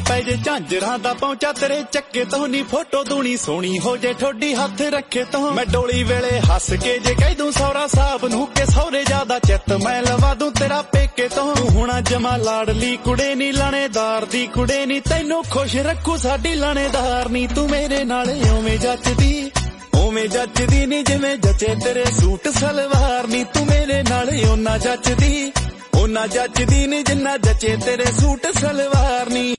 ਪੈ ਜੇ ਝਾਂਜਰਾਂ ਦਾ ਪਹੁੰਚਾ ਤੇਰੇ ਚੱਕੇ ਤੋਂ ਨੀ ਫੋਟੋ ਦੂਣੀ ਸੋਹਣੀ ਹੋ ਜੇ ਠੋਡੀ ਹੱਥ ਰੱਖੇ ਤੋਂ ਮੈਂ ਡੋਲੀ ਵੇਲੇ ਹੱਸ ਕੇ ਜੇ ਕਹਿ ਦੂੰ ਸਹੁਰਾ ਸਾਹਿਬ ਨੂੰ ਕਿ ਸਹੁਰੇ ਜਿਆਦਾ ਚਿੱਤ ਮੈਂ ਲਵਾ ਦੂੰ ਤੇਰਾ ਪੇਕੇ ਤੋਂ ਤੂੰ ਹੁਣ ਜਮਾ ਲਾੜਲੀ ਕੁੜੇ ਨੀ ਲਾਣੇਦਾਰ ਦੀ ਕੁੜੇ ਨੀ ਤੈਨੂੰ ਖੁਸ਼ ਰੱਖੂ ਸਾਡੀ ਲਾਣੇਦਾਰ ਨੀ ਤੂੰ ਮੇਰੇ ਨਾਲ ਓਵੇਂ ਜੱਚਦੀ ਨੀ ਜਿਵੇਂ ਜੱਚੇ ਤੇਰੇ ਸੂਟ ਸਲਵਾਰ ਨੀ ਤੂੰ ਮੇਰੇ ਨਾਲ ਓਨਾ ਜੱਚਦੀ ਨੀ ਜਿੰਨਾ ਜੱਚੇ ਤੇਰੇ ਸੂਟ ਸਲਵਾਰ ਨੀ